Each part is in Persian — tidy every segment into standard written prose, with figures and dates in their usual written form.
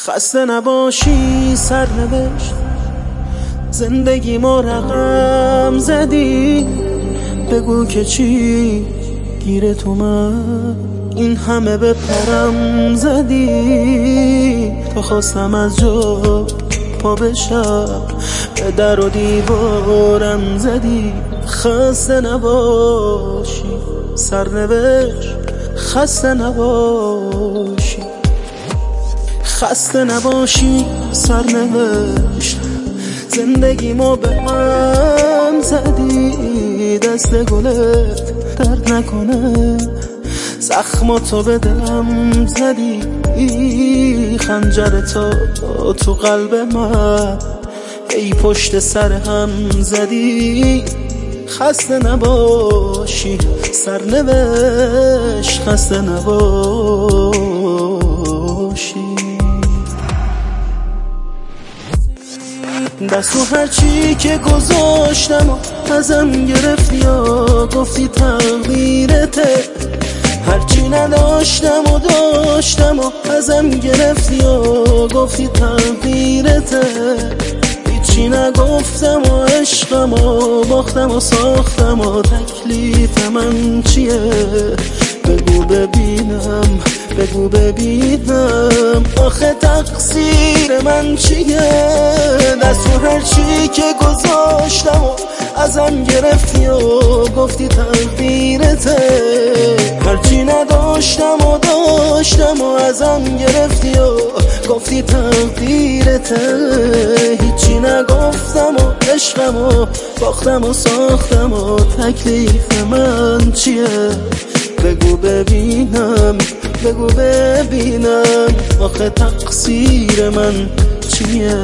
خسته نباشی سرنوشت، زندگی ما رقم زدی. بگو که چی گیرت اومد، این همه به پرم زدی. تا خواستم از جا پا بشم، به در و دیوارم زدی. خسته نباشی سرنوشت، خسته نباشی، خسته نباشی سرنوشت، زندگی ما به هم زدی. دست گلت درد نکنه، زخماتو به دلم زدی. خنجرتو تو قلب من ای پشت سر هم زدی. خسته نباشی سرنوشت، خسته نباشی. دستو هرچی که گذاشتم و ازم گرفتی یا گفتی تقدیرته. هرچی نداشتم و داشتم و ازم گرفتی و گفتی تقدیرته. هیچی نگفتم و عشقم و باختم و ساختم و تکلیف من چیه؟ بگو ببینم، بگو ببینم، آخه تقصیر من چیه؟ دستو هرچی که گذاشتم و ازم گرفتی و گفتی تقدیرته. هرچی نداشتم و داشتم و ازم گرفتی و گفتی تقدیرته. هیچی نگفتم و عشقم و باختم و ساختم و تکلیف من چیه؟ بگو ببینم، بگو ببینم، آخه تقصیر من چیه؟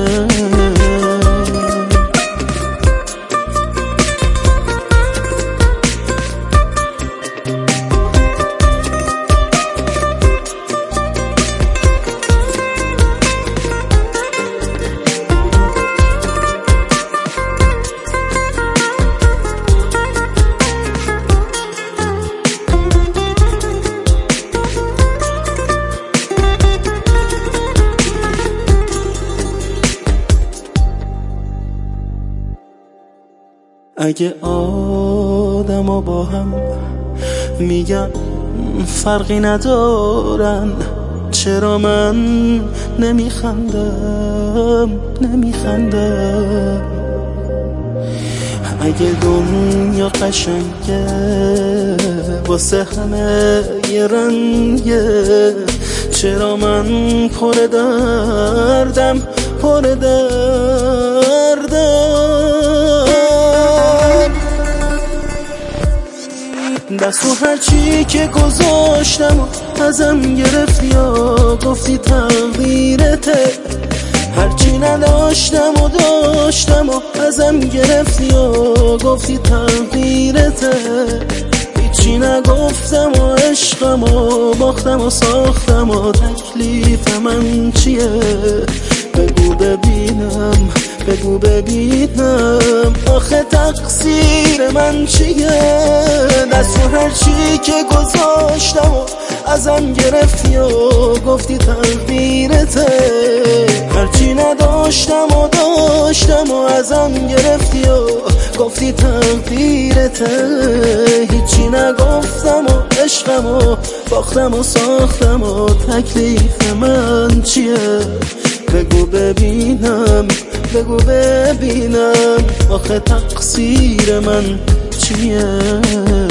اگه آدم با هم میگن فرقی ندارن، چرا من نمیخندم؟ اگه دنیا قشنگه واسه همه یه رنگه، چرا من پر دردم؟ دستو هرچی که گذاشتم و ازم گرفتی یا گفتی تقدیرته. هرچی نداشتم و داشتم و ازم گرفتی و گفتی تقدیرته. هیچی نگفتم و عشقم و باختم و ساختم و تکلیف من چیه؟ بگو ببینم، بگو ببینم، آخه تقصیر من چیه؟ دستو هرچی که گذاشتم و ازم گرفتی و گفتی تقدیرته. هرچی نداشتم و داشتم و ازم گرفتی و گفتی تقدیرته. هیچی نگفتم و عشقم و باختم و ساختم و تکلیف من چیه؟ بگو ببینم، بگو ببینم، آخه تقصیر من چیه؟